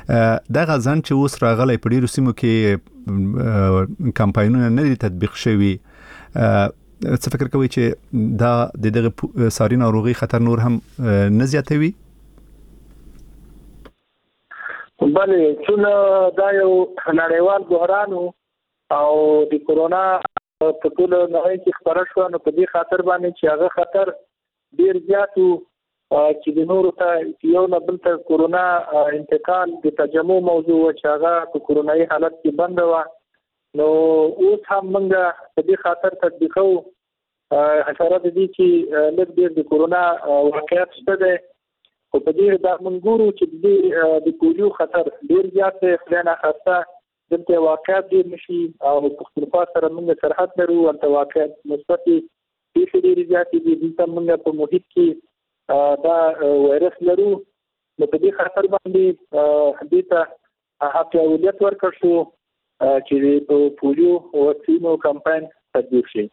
دا غزان چې اوس راغلی په ډیرو سیمو کې کمپاینونه نه دي تطبیق شوي، څه فکر کوي چې دا د دغه ساري ناروغي خطر نور هم نه زیاتوي؟ بله، څونه دا یو نړیوال بحران او د کورونا په ټول نړۍ کې خبره شو، نو په دې خاطر باندې چې هغه خطر ډیر زیات چې د نورو ته یو نه بل ته کورونا انتقال د تجمع موضوع چې هغه په کورونایي حالت کې بند و، نو اوس هم موږ په دې خاطر تطبیقو حشره د دې چې لږ ډیر د کورونا واقعیت شته ده، او په دې دا موږ ګورو چې د پولیو خطر ډیر زیات دی، خدای ناخواسته دلته واقعیت ډیر نشي او پښتونخوا سره موږ سرحد لرو، ورته واقعیت مثبت پیښې ډیر زیات دي، دلته موږ په محیط کې دا وایرس لرو، نو په دې خاطر باندې دې ته حق اولویت ورکړ شو چې په پولیو واکسینو کمپاین تطبیق شي.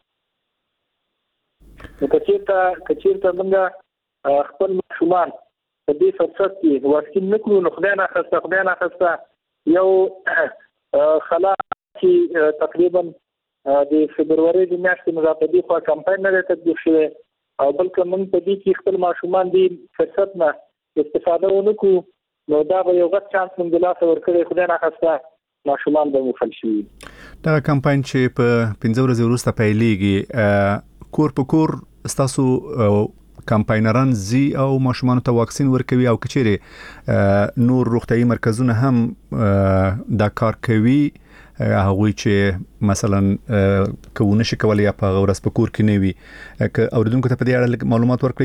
نو کچیرته موږ خپل ماشومان په دې فرصت کې واکسین نکړو، نو خدای ناخواسته یو خلا چې تقریبا د فبروري د میاشتې نه په دې خوا کمپاین نه تطبیق شوی، او بلکې موږ په دې کې خپل ماشومان دې فرصت نه استفاده ونکړو، نو دا به یو غټ چانس موږ د لاسه ورکړی، خدای ناخواسته ماشومان به مفل شي. دا کمپاین چې په 15 ورځې وروسته پیلېږي، کور په کور ستاسو کمپاینران زی او ماشومان ته واکسین ورکوي، او کچېره نور روغتیايي مرکزونه هم دا کار کوي، هغوی چې مثلا کوونه شي کولای یا په ورځ په کور کې نه وي، که اوریدونکو ته په دې اړه معلومات ورکړي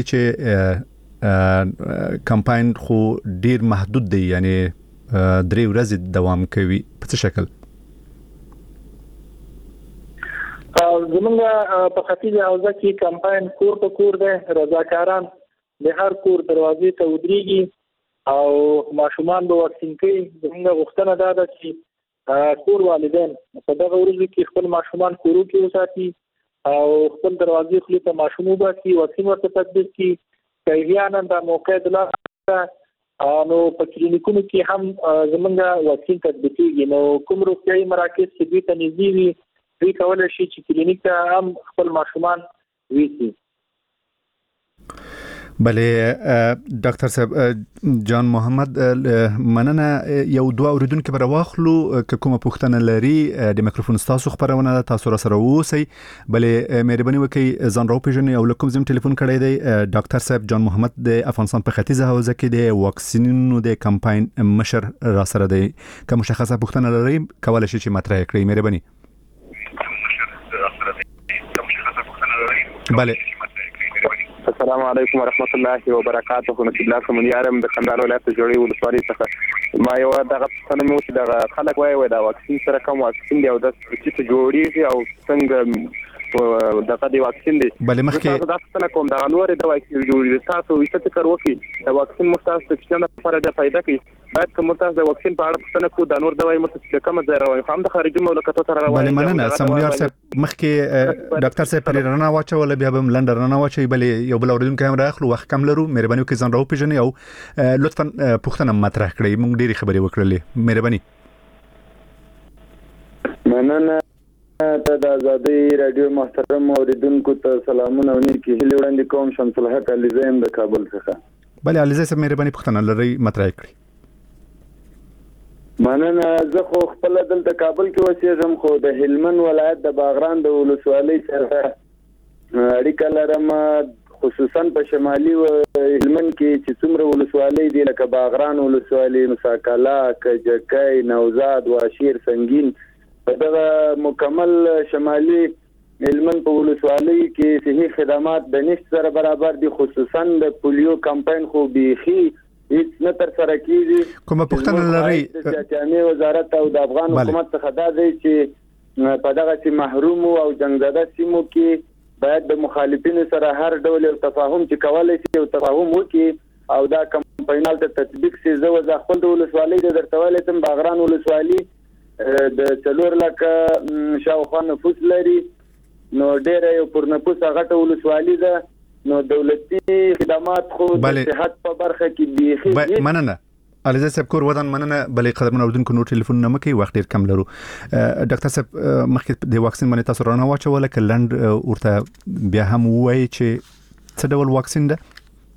چې کمپاین خو ډیر محدود دی، یعنی 3 ورځې دوام کوي، په څه شکل؟ زمونږ په ختیځه حوزه کې کمپاین کور په کور دی، رضاکاران د هر کور دروازې ته ودرېږي او ماشومان به واکسین کوي. زمونږ غوښتنه دا ده چې کور والدین په دغه ورځو کې خپل ماشومان کورو کې وساتي او خپل دروازې خولې ته ماشوم وباسي، واکسین ورته تطبیق کړي. که احیانا دا موقع د لاسه نو په کلینیکونو کې هم زمونږ واکسین تطبیقېږي، نو کوم روغتیايي مراکز چې دوی ته نږدې وي دوی کولی شي چې کلینیک ته هم خپل ماشومان ویسي. بله ډاکټر صاحب جان محمد، مننه. یو دوه اوریدونکو به راواخلو، که کومه پوښتنه لري د میکروفون ستاسو خبرونه ده، تاسو را سره اوسئ. بله مهرباني وکړئ ځان راوپېژنئ او له کوم ځای ټلیفون کړی دی. ډاکټر صاحب جان محمد د افغانستان په ختیځه حوزه کې د واکسینونو د کمپاین مشر را سره دی. که مشخصه پوښتنه لرئ کولی شئ چې مطرح کړئ. مهرباني. بله. السلام علیکم ورحمت الله وبرکاته. نصیب الله کومنیارم د کندهار ولایت جوړې ولسوالۍ څخه. ما یو دغه څنګه مو چې دغه خلک وایي دا واکسین سره کوم واکسین دی او د چې جوړیږي او څنګه دغه دی واکسین دی. بله مخکې دا څنګه کوم دغه نور د واکسین جوړیږي، تاسو یې څه فکر وکړي د واکسین مستاس ته څنګه لپاره د فائدہ کوي؟ باید کوم تاسو د واکسین په اړه څنګه کو د نور دوايي متاسفه کوم ځای راوي هم د خارجي مملکتونو سره راوي. بله مننه. سمونیار صاحب مخکې ډاکټر صاحب پر رڼا واچول، بیا به لنډ رڼا واچي. بله یو بل اوریدونکو هم راخلو، وخت کم لرو، مهرباني وکړئ ځان راوپېژنئ او لطفا پوښتنه مطرح کړئ. موږ ډېرې خبرې وکړلې. مهرباني. مننه. د آزادۍ رادیو محترم اوریدونکو ته سلامونه او نیکی هیلې وړاندې کوم. شمس الحق علیزی د کابل څخه. بله علیزی صاحب مهرباني پوښتنه لرئ مطرح کړئ. مننه. زه خو خپل دلته کابل کې اوسېږم، خو د هلمند ولایت د باغران د ولسوالۍ سره اړیکه لرم، خصوصا په شمالي هلمند کې چې څومره ولسوالۍ دي لکه باغران ولسوالۍ، مساکلا، کجکی، نوزاد، واشیر، سنگین. په دغه مکمل شمالي هلمند په ولسوالۍ کې صحي خدمات د نشت سره برابر دي، خصوصا د پولیو کمپاین خو بیخي هیڅ نه تر سره کیږي. کومه پوښتنه لرئ؟ د جامع وزارت او د افغان حکومت څخه دا دی چې په دغه سي محروم او جنگزده سیمو کې باید د مخالفینو سره هر ډول تفاهم چې کولای شي او تفاهم وکړي او دا کمپاینال ته تطبیق شي. زه وځ خپل د ولسوالۍ د درتوالې تم باغران ولسوالۍ د 4 لک شاوخوا نفوس لري، نو ډېر یو پر نفوس غټه ولسوالۍ ده، نو دولتي خدمات خو د صحت په برخه کې بیخي. مننه. علیزه صاحب کور ودان مننه بلې قدرمن اوردونکو نور ټلیفون نه مکي وخت ډیر کم لرو ډاکټر صاحب مخکې د واکسین باندې تاسو رانه واچوله کلند ورته بیا هم وایي چې څه ډول واکسین ده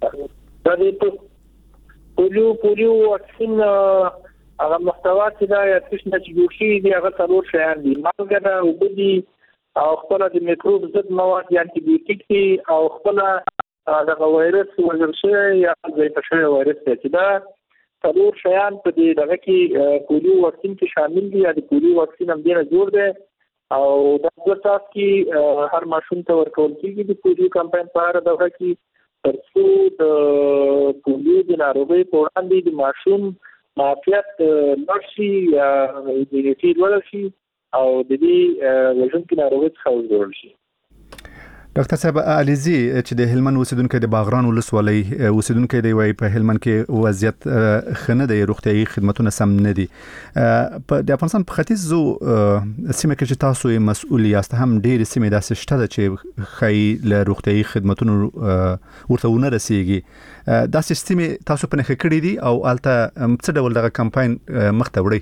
پولیو واکسین هغه محتوا چې دا یا څه چې جوړ شي دی هغه څلور شیان دي مالګه ده او بدی او خپل د میکروب ضد مواد یا انټي بیوټیک دي او خپل دغه وایرس ورشي یا ځای په شی وایرس چې دا څلور شیان په دې دغه کې پولیو واکسین کې شامل دي یا د پولیو واکسین هم ډیر جوړ دی او د ورتاس کې هر ماشوم ته ورکول کېږي د پولیو کمپاین په اړه دغه کې ترڅو د پولیو د ناروغۍ په وړاندې د ماشوم معافیت نشي یا د تیرول شي او د دې وژونکو ناروغۍ څخه وژغورل شي ډاکټر صاحب علیزي چې د هلمند اوسیدونکو د باغران ولسوالۍ اوسیدونکو دی وای په هلمند کې وضعیت خنه د روغتيایي خدماتو سم نه دي په د افغانستان په ختیځو سیمه کې چې تاسو مسؤل یاست هم ډېر سیمه داسې شته چې خی له روغتيایي خدماتو ورته ونه رسیږي دا سیستم تاسو په نخښه کړی دي او الته څه ډول دغه کمپاین مخته وړي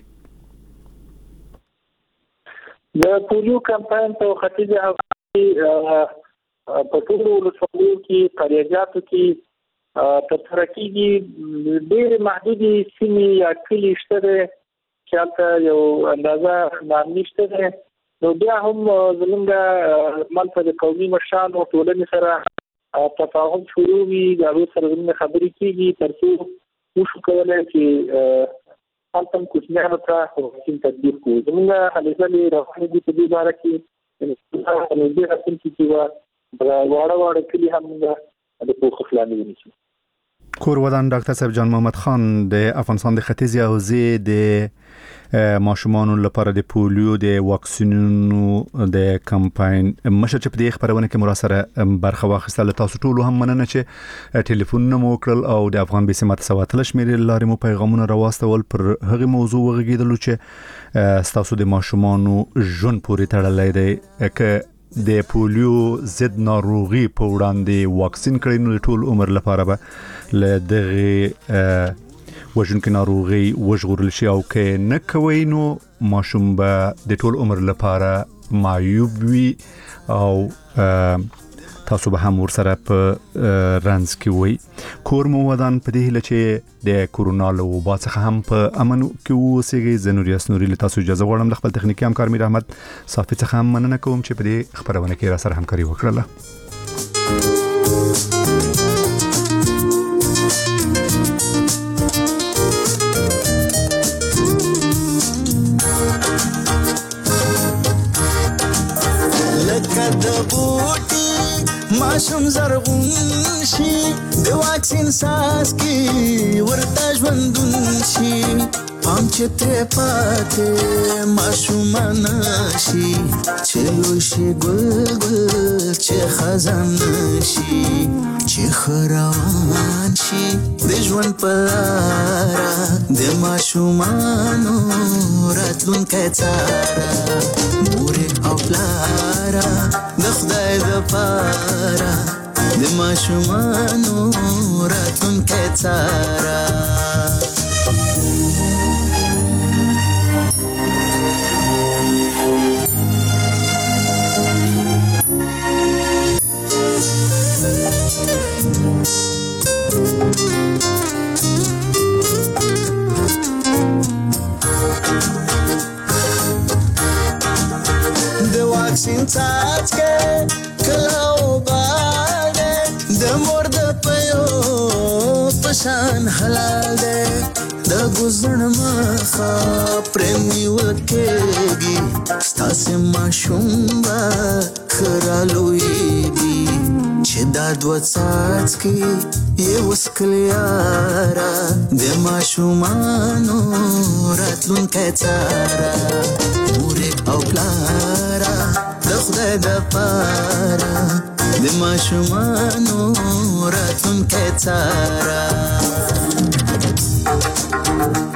د پولیو کمپاین په ختیځه په ټولو ولسوالیو کې قریاجاتو کې تر کېږي ډېر محدودي سیمې یا کلی شته چې هلته یو اندازه نامي شته نو بیا هم زموږ ملته د قومي مشرانو ټولنې سره تفاهم شروع وي د هغوی سره زموږ خبرې کېږي تر څو وشو کولی چې هلته هم کوچنیانو ته واکسین تطبیق کړو زموږ هلې ځلې روانې دي په دې باره کې نږدې راتلونکي کې واړه کلی هم د پوخ فلاني ونیسو کور ودان ډاکټر صاحب جان محمد خان د افغانستان د ختیځ حوزې د ماشومان لپاره د پولیو د واکسینونو د کمپاین مشر چې په دې خبرونه کې مراسره برخه واخیستل تاسو ټول هم مننه چې ټلیفون مو وکړل او د افغان بي سي ماته سواتل شمیرې لارې مو پیغامونه راوستل پر هغه موضوع وغږیدل چې تاسو د ماشومان ژوند پورې تړلې ده ک د پولیو ضد ناروغي په وړاندې واکسین کړي نو ټول عمر لپاره به له دغه وژونکو ناروغي وژغورل شي او که نه کوي نو ماشوم به د ټول عمر لپاره معیوب وي او تاسو به هم ورسره په رنځ کې وي کور مو ودان په دې چې د کورونا له وبا څخه هم په امن کې اوسېږي زه نور یاسنوري له تاسو اجازه غواړم د خپل تخنیکی همکار میر احمد صافي څخه هم مننه کوم چې په دې خبرونه کې را سره همکاري وکړله ماشوم زرغون شي د واکسین ساس کی ورته ژوندون شي پام چې ته پاتې ماشوم نشي چې شي ګل ګل چې خزان شي چې خروان شي د ژوند پلارا د ماشومانو راتلونکی تارا مور او پلارا د خدای د پاره د ماشومانو راتلونکی تارا د واکسین څاڅکي کلاو باندې د مور د پيو پشان حلال ده د ګزن مخه پرمي وکېږي ستاسو ماشوم با خرالويږي چې دا دوه څاڅکي یو سکلیارا د ماشومانو راتلونکی تارا مور او پلارا د خدای د پاره د ماشومانو راتلونکی تارا